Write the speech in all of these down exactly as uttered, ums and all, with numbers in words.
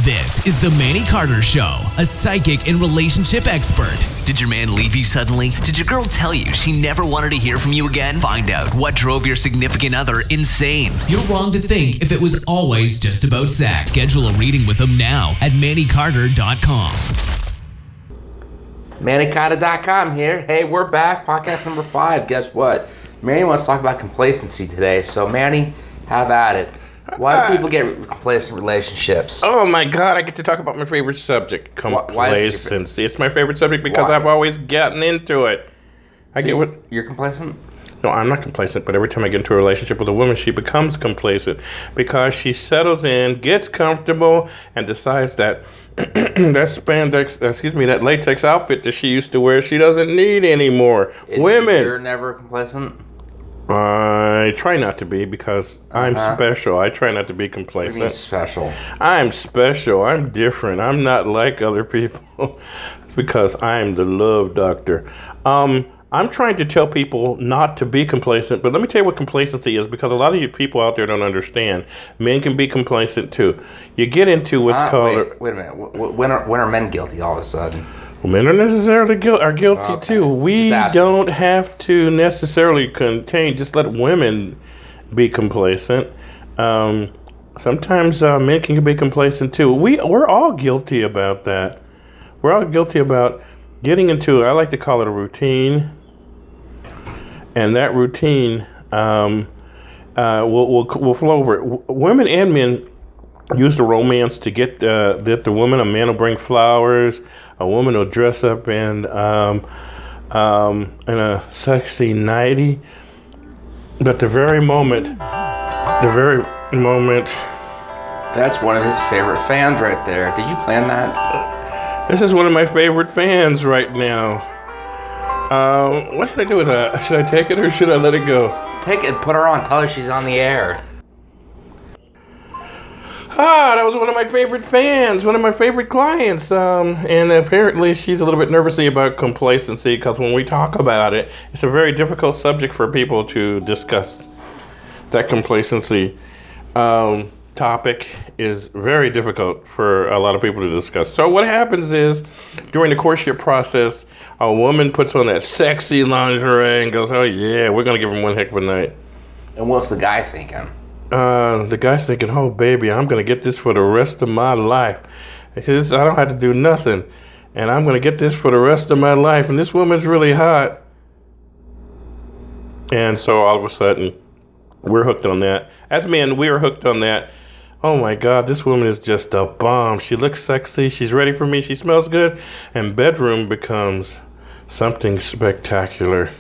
This is the Manny Carter Show, a psychic and relationship expert. Did your man leave you suddenly? Did your girl tell you she never wanted to hear from you again? Find out what drove your significant other insane. You're wrong to think if it was always just about sex. Schedule a reading with him now at manny carter dot com. manny carter dot com here. Hey, we're back. Podcast number five. Guess what? Manny wants to talk about complacency today. So, Manny, have at it. Why do people get complacent relationships? Oh my God, I get to talk about my favorite subject, complacency. It's my favorite subject because Why? I've always gotten into it. I So get what... You're complacent? No, I'm not complacent, but every time I get into a relationship with a woman, she becomes complacent because she settles in, gets comfortable, and decides that that spandex, excuse me, that latex outfit that she used to wear, she doesn't need anymore. And Women. You're never complacent? I try not to be because I'm Uh-huh. special. I try not to be What do you complacent. mean special? I'm special. I'm different. I'm not like other people because I'm the love doctor. Um, I'm trying to tell people not to be complacent, but let me tell you what complacency is because a lot of you people out there don't understand. Men can be complacent too. You get into what's Uh, called... wait, wait a minute. W- w- When are, when are men guilty all of a sudden? Well, men are necessarily guil- are guilty Okay. too. We Just asking. don't have to necessarily contain. Just let women be complacent. Um, sometimes uh, men can be complacent too. We we're all guilty about that. We're all guilty about getting into. I like to call it a routine, and that routine um, uh, will will will flow over it. W- women and men use the romance to get uh, that the woman, a man will bring flowers, a woman will dress up in um, um, in a sexy nightie. But the very moment, the very moment, That's one of his favorite fans right there. Did you plan that? this is one of my favorite fans right now. Uh, what should I do with that? Should I take it or should I let it go? Take it, put her on, tell her she's on the air. Ah, that was one of my favorite fans, one of my favorite clients. Um, and apparently she's a little bit nervousy about complacency because when we talk about it, it's a very difficult subject for people to discuss. That complacency um, topic is very difficult for a lot of people to discuss. So what happens is, during the courtship process, a woman puts on that sexy lingerie and goes, oh yeah, we're going to give him one heck of a night. And what's the guy thinking? Uh, the guy's thinking, oh baby, I'm gonna get this for the rest of my life. Because I don't have to do nothing, and I'm gonna get this for the rest of my life. And this woman's really hot, and so all of a sudden, we're hooked on that. As men, we are hooked on that. Oh my God, this woman is just a bomb. She looks sexy. She's ready for me. She smells good, and bedroom becomes something spectacular.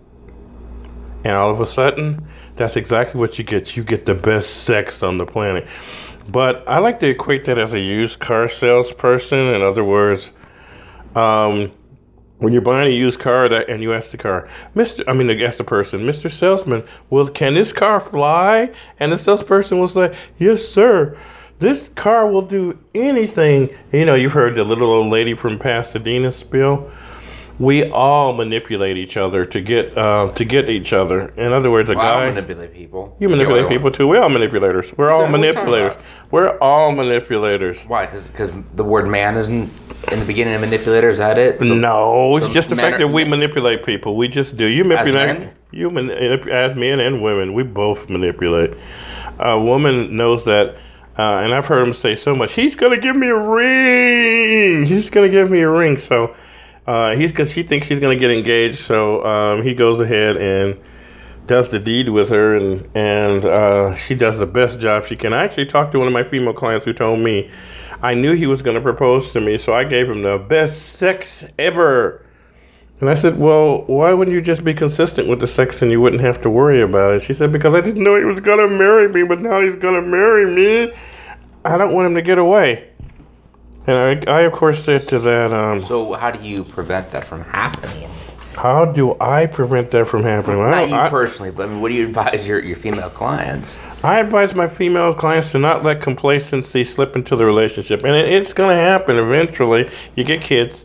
And all of a sudden, that's exactly what you get. You get the best sex on the planet. But I like to equate that as a used car salesperson. In other words, um, when you're buying a used car that, and you ask the car, Mister I mean, you ask the person, Mister Salesman, well, can this car fly? And the salesperson will say, yes, sir. This car will do anything. You know, you've heard the little old lady from Pasadena spiel. We all manipulate each other to get uh, to get each other. In other words, a Well, guy. I don't manipulate people. You manipulate Yeah, people too. We're all manipulators. We're all What's that- what are you talking manipulators. We're all manipulators. Why? Because the word man isn't in the beginning of manipulator. Is that it? So- No, it's so just the men fact are- that we manipulate people. We just do. You manipulate. men? You man, as men and women, we both manipulate. A woman knows that, uh, and I've heard him say so much. He's gonna give me a ring. He's gonna give me a ring. So. Uh, he's because she thinks she's gonna get engaged, so um, he goes ahead and does the deed with her, and and uh, she does the best job she can. I actually talked to one of my female clients who told me I knew he was gonna propose to me, so I gave him the best sex ever. And I said, well, why wouldn't you just be consistent with the sex and you wouldn't have to worry about it? She said, because I didn't know he was gonna marry me, but now he's gonna marry me. I don't want him to get away. And I, I of course said to that, um, So how do you prevent that from happening? how do I prevent that from happening? Well, Not you I, personally, but I mean, what do you advise your, your female clients? I advise my female clients to not let complacency slip into the relationship. And it, it's going to happen eventually. You get kids.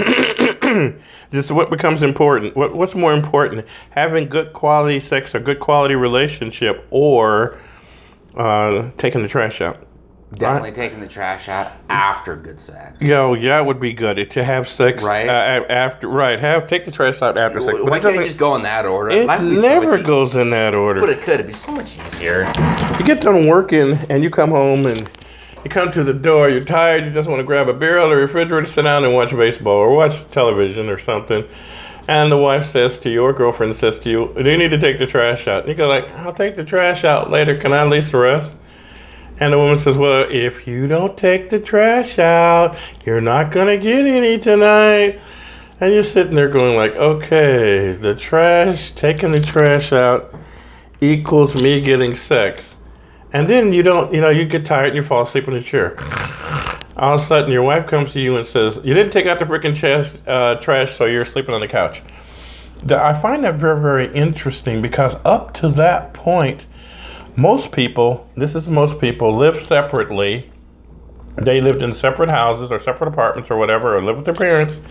Just what becomes important? What What's more important? Having good quality sex or good quality relationship, or uh, taking the trash out? Definitely taking the trash out after good sex. Yo, yeah, it would be good to have sex Right? uh, after. Right, have take the trash out after sex. Why it can't it doesn't- just go in that order? It Life would be so never much goes in that order. But it could. It'd be so much easier. You get done working and you come home and you come to the door. You're tired. You just want to grab a beer out of the refrigerator, sit down and watch baseball or watch television or something. And the wife says to you, or girlfriend says to you, "Do you need to take the trash out?" And you go like, "I'll take the trash out later. Can I at least rest?" And the woman says, "Well, if you don't take the trash out, you're not gonna get any tonight." And you're sitting there going like, "Okay, the trash, taking the trash out equals me getting sex." And then you don't, you know, you get tired and you fall asleep in the chair. All of a sudden, your wife comes to you and says, "You didn't take out the freaking chest, uh, trash, so you're sleeping on the couch." The, I find that very, very interesting because up to that point, most people, this is most people, live separately. They lived in separate houses or separate apartments or whatever, or lived with their parents.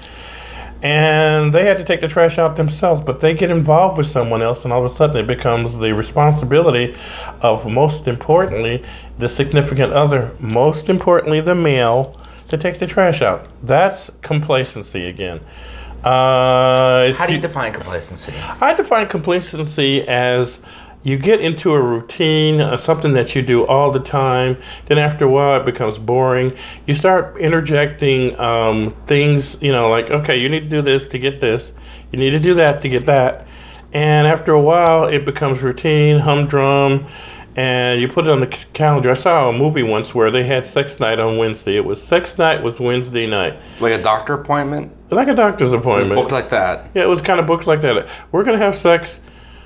And they had to take the trash out themselves, but they get involved with someone else, and all of a sudden it becomes the responsibility of, most importantly, the significant other, most importantly, the male, to take the trash out. That's complacency again. Uh, it's How do you define complacency? I define complacency as you get into a routine, uh, something that you do all the time. Then after a while, it becomes boring. You start interjecting um, things, you know, like, okay, you need to do this to get this. You need to do that to get that. And after a while, it becomes routine, humdrum, and you put it on the c- calendar. I saw a movie once where they had sex night on Wednesday. It was sex night was Wednesday night. Like a doctor appointment? Like a doctor's It was appointment. booked like that. Yeah, it was kind of booked like that. We're going to have sex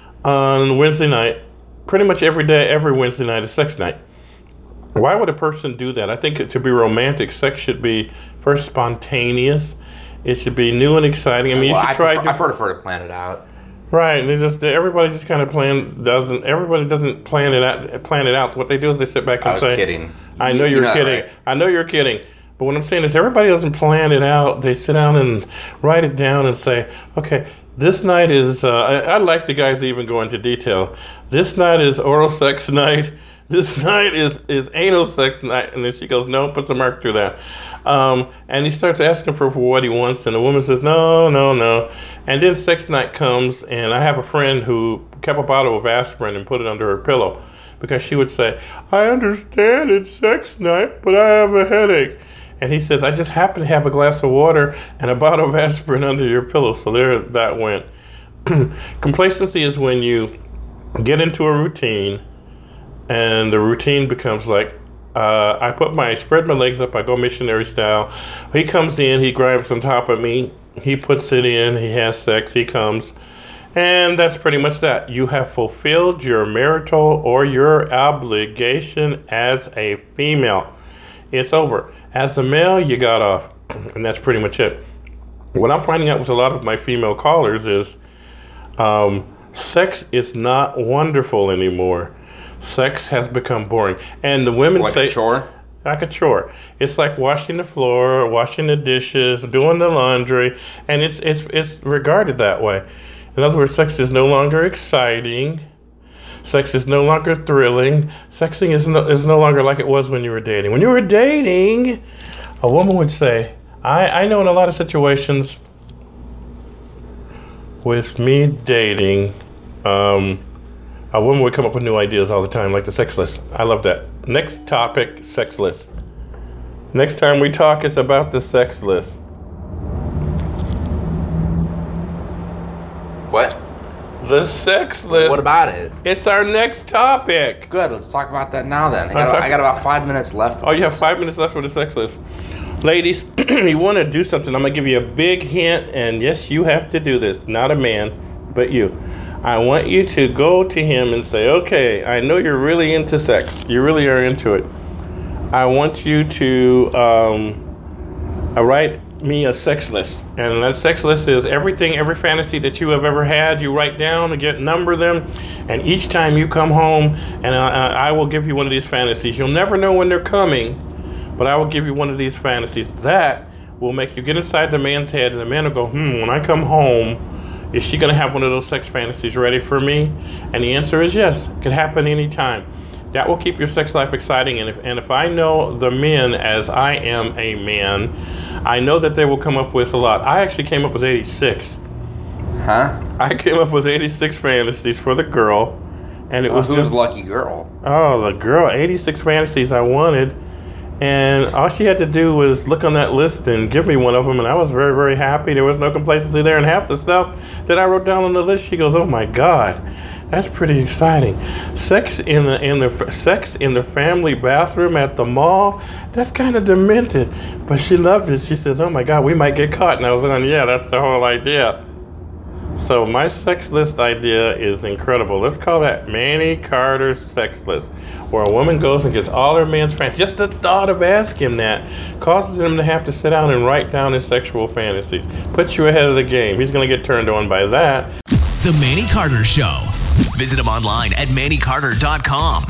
on Wednesday night. Pretty much every day, every Wednesday night is sex night. Why would a person do that? I think it, to be romantic, sex should be first spontaneous. It should be new and exciting. I mean, Well, you should I try. prefer, I different- prefer to plan it out. Right, they just everybody just kind of plan doesn't. Everybody doesn't plan it out. Plan it out. What they do is they sit back and I was say, kidding. I know You- you're you know that, kidding. right? I know you're kidding. But what I'm saying is everybody doesn't plan it out. They sit down and write it down and say, okay, this night is, uh, I, I like the guys that even go into detail. This night is oral sex night. This night is, is anal sex night. And then she goes, no, put the mark through that. Um, and he starts asking for, for what he wants. And the woman says, no, no, no. And then sex night comes. And I have a friend who kept a bottle of aspirin and put it under her pillow. Because she would say, I understand it's sex night, but I have a headache. And he says, I just happen to have a glass of water and a bottle of aspirin under your pillow. So there that went. Complacency is when you get into a routine and the routine becomes like, uh, I put my, spread my legs up, I go missionary style. He comes in, he grabs on top of me, he puts it in, he has sex, he comes. And that's pretty much that. You have fulfilled your marital or your obligation as a female. It's over. As a male, you got off. And that's pretty much it. What I'm finding out with a lot of my female callers is um, sex is not wonderful anymore. Sex has become boring. And the women Like say... a chore? Like a chore. It's like washing the floor, washing the dishes, doing the laundry. And it's it's it's regarded that way. In other words, sex is no longer exciting. Sex is no longer thrilling. Sexing is no, is no longer like it was when you were dating. When you were dating, a woman would say, I, I know in a lot of situations with me dating, um, a woman would come up with new ideas all the time, like the sex list. I love that. Next topic, sex list. Next time we talk, it's about the sex list. What? The sex list. What about it? It's our next topic. Good, let's talk about that now then. I got, talk- I got about five minutes left. Oh, you have five minutes left for the sex list. Ladies, you want to do something, I'm going to give you a big hint, and yes, you have to do this. Not a man, but you. I want you to go to him and say, okay, I know you're really into sex. You really are into it. I want you to um, uh, write me a sex list. And that sex list is everything, every fantasy that you have ever had, you write down and get number them. And each time you come home, and I, I will give you one of these fantasies. You'll never know when they're coming, but I will give you one of these fantasies. That will make you get inside the man's head, and the man will go, hmm, when I come home, is she going to have one of those sex fantasies ready for me? And the answer is yes. It could happen anytime. That will keep your sex life exciting. And if, and if I know the men as I am a man, I know that they will come up with a lot. I actually came up with eighty-six. Huh? I came up with eighty-six fantasies for the girl. And it well, was who's just lucky girl? Oh, the girl, eighty-six fantasies I wanted. And all she had to do was look on that list and give me one of them, and I was very, very happy. There was no complacency there, and half the stuff that I wrote down on the list, she goes, "Oh my God, that's pretty exciting." Sex in the in the sex in the family bathroom at the mall, that's kind of demented, but she loved it. She says, "Oh my God, we might get caught," and I was going, "Yeah, that's the whole idea." So my sex list idea is incredible. Let's call that Manny Carter's sex list, where a woman goes and gets all her man's fantasies. Just the thought of asking him that causes him to have to sit down and write down his sexual fantasies. Puts you ahead of the game. He's going to get turned on by that. The Manny Carter Show. Visit him online at manny carter dot com.